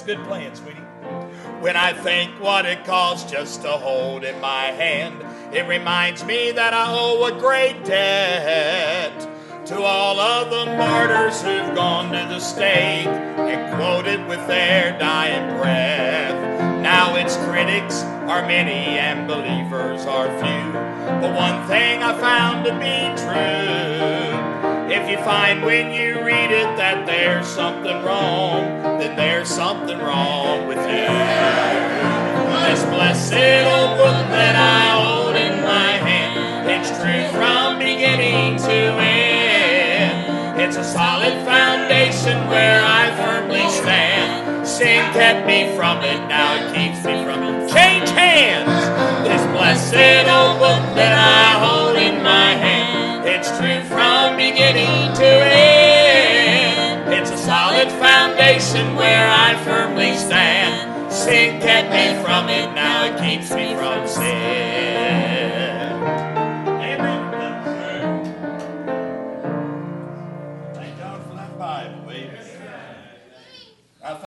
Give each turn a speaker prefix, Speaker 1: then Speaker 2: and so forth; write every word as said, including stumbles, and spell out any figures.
Speaker 1: It's good playing, sweetie. When I think what it costs just to hold in my hand, it reminds me that I owe a great debt to all of the martyrs who've gone to the stake and quoted with their dying breath. Now its critics are many and believers are few, but one thing I found to be true: if you find when you read it that there's something wrong, then there's something wrong with you. This blessed old book that I hold in my hand, it's true from beginning to end. It's a solid foundation where I firmly stand. Sin kept me from it, now it keeps me from it. Change hands! This blessed old book that I hold in my hand, it's true from beginning to end. It's a solid foundation where I firmly stand. Sin kept me from it, now it keeps me from sin.